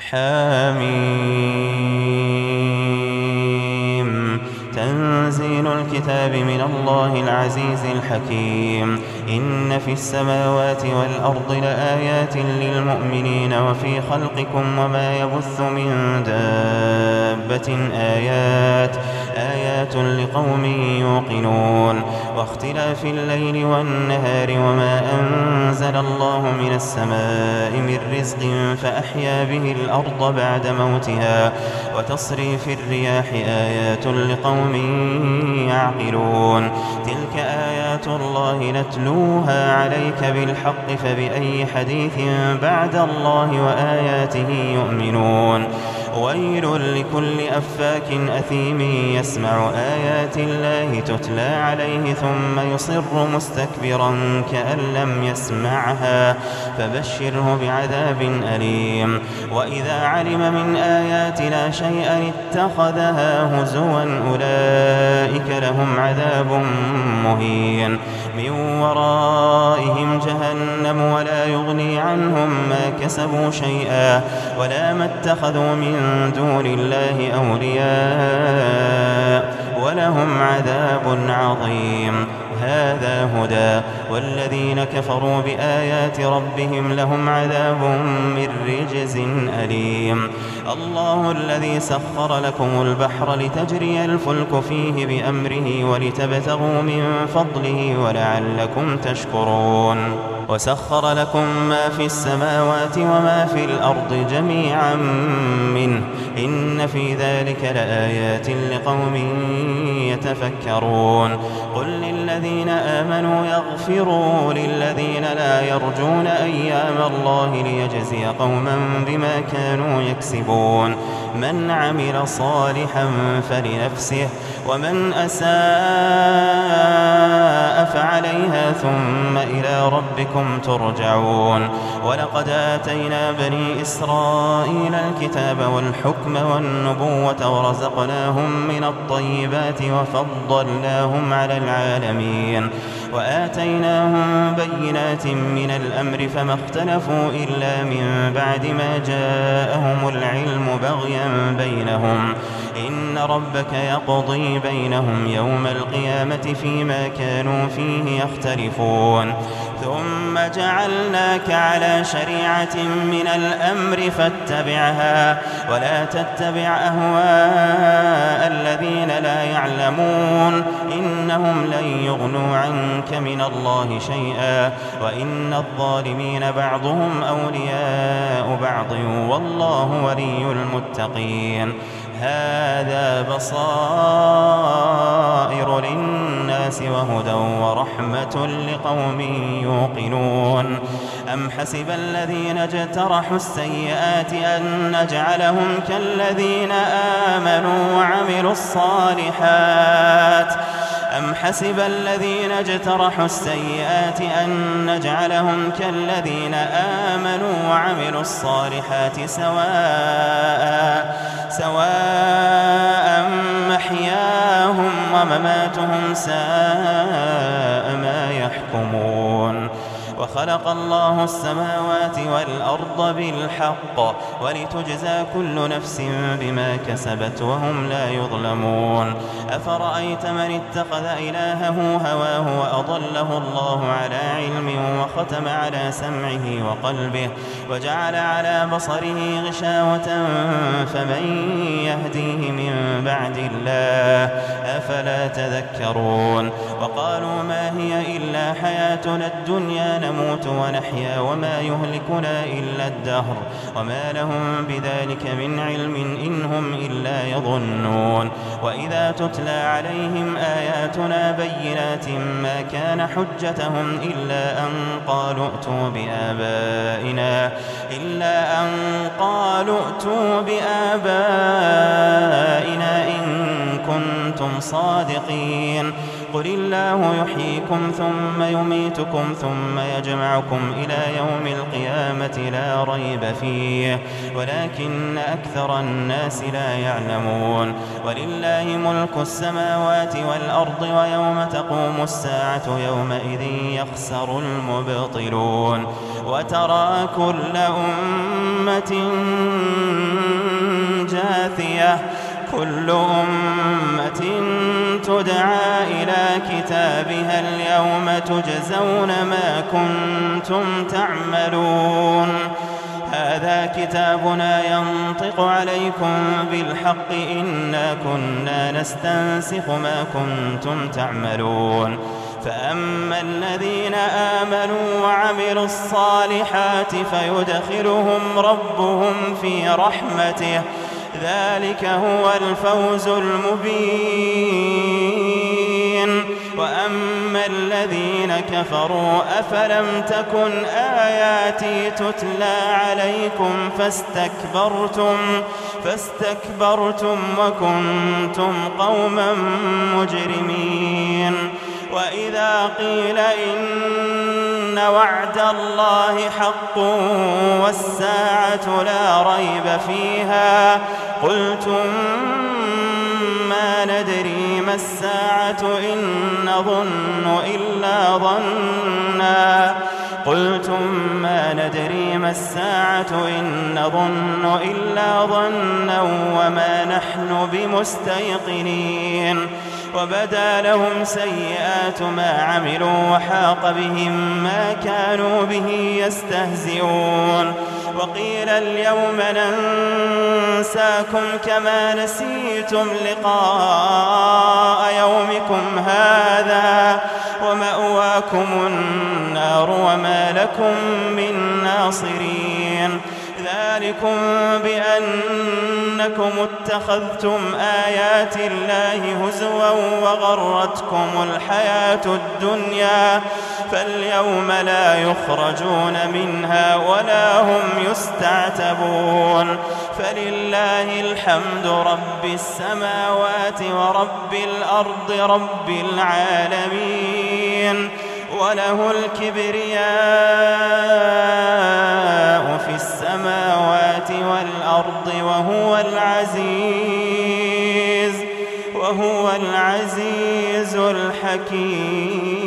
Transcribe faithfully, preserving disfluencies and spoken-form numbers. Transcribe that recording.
حميم تنزيل الكتاب من الله العزيز الحكيم إن في السماوات والأرض لآيات للمؤمنين وفي خلقكم وما يبث من دابة آيات آيات لقوم يوقنون واختلاف الليل والنهار وما أنزل الله من السماء من رزق فأحيا به الأرض بعد موتها وتصريف الرياح آيات لقوم يعقلون تلك آيات الله نتلوها عليك بالحق فبأي حديث بعد الله وآياته يؤمنون ويل لكل أفاك أثيم يسمع آيات الله تتلى عليه ثم يصر مستكبرا كأن لم يسمعها فبشره بعذاب أليم وإذا علم من آياتنا شيئا اتخذها هزوا أولئك لهم عذاب مهين من ورائهم جهنم ولا يغني عنهم ما كسبوا شيئا ولا ما اتخذوا من دون الله أولياء ولهم عذاب عظيم هذا هدى والذين كفروا بآيات ربهم لهم عذاب من رجز أليم الله الذي سخر لكم البحر لتجري الفلك فيه بأمره ولتبتغوا من فضله ولعلكم تشكرون وسخر لكم ما في السماوات وما في الأرض جميعا منه إن في ذلك لآيات لقوم يتفكرون قل للذين آمنوا يغفروا للذين لا يرجون أيام الله ليجزي قوما بما كانوا يكسبون من عمل صالحا فلنفسه ومن أساء فعليها ثم إلى ربكم ترجعون ولقد آتينا بني إسرائيل الكتاب والحكم والنبوة ورزقناهم من الطيبات وفضلناهم على العالمين وآتيناهم بينات من الأمر فما اختلفوا إلا من بعد ما جاءهم العلم بغيا بينهم إن ربك يقضي بينهم يوم القيامة فيما كانوا فيه يختلفون ثم جعلناك على شريعة من الأمر فاتبعها ولا تتبع أهواء الذين لا يعلمون إنهم لن يغنوا عنك من الله شيئا وإن الظالمين بعضهم أولياء بعض والله ولي المتقين هذا بصائر للناس وهدى ورحمة لقوم يوقنون أم حسب الذين اجترحوا السيئات أن نجعلهم كالذين آمنوا وعملوا الصالحات أم حسب الذين اجترحوا السيئات أن نجعلهم كالذين آمنوا وعملوا الصالحات سواء سواء محياهم ومماتهم ساء ما يحكمون وخلق الله السماوات والأرض بالحق ولتجزى كل نفس بما كسبت وهم لا يظلمون أفرأيت من اتخذ إلهه هواه وأضله الله على علم وختم على سمعه وقلبه وجعل على بصره غشاوة فمن يهديه من بعد الله أفلا تذكرون وقالوا ما هي إلا حياتنا الدنيا نموت ونحيا وما يهلكنا إلا الدهر وما لهم بذلك من علم إن هم إلا يظنون وإذا تتلى عليهم آياتنا بينات ما كان حجتهم إلا أن قالوا ائتوا بآبائنا إلا أن قالوا ائتوا بآبائنا إن كنتم صادقين قل الله يحييكم ثم يميتكم ثم يجمعكم إلى يوم القيامة لا ريب فيه ولكن أكثر الناس لا يعلمون ولله ملك السماوات والأرض ويوم تقوم الساعة يومئذ يخسر المبطلون وترى كل أمة مستغثية كل أمة تدعى إلى كتابها اليوم تجزون ما كنتم تعملون هذا كتابنا ينطق عليكم بالحق إنا كنا نستنسخ ما كنتم تعملون فأما الذين آمنوا وعملوا الصالحات فيدخلهم ربهم في رحمته ذلك هو الفوز المبين وأما الذين كفروا أفلم تكن آياتي تتلى عليكم فاستكبرتم فاستكبرتم وكنتم قوما مجرمين وإذا قيل إن وعد الله حق والساعة لا ريب فيها قلتم ما ندري ما الساعة إن نظن إلا ظنا قلتم ما ندري ما الساعة إن نظن إلا ظنا وما نحن بمستيقنين وبدا لهم سيئات ما عملوا وحاق بهم ما كانوا به يستهزئون وقيل اليوم ننساكم كما نسيتم لقاء يومكم هذا ومأواكم النار وما لكم من ناصرين ذلكم بأنكم اتخذتم آيات الله هزوا وغرتكم الحياة الدنيا فاليوم لا يخرجون منها ولا هم يستعتبون فلله الحمد رب السماوات ورب الأرض رب العالمين وله الكبرياء في السماوات والأرض وهو العزيز وهو العزيز الحكيم.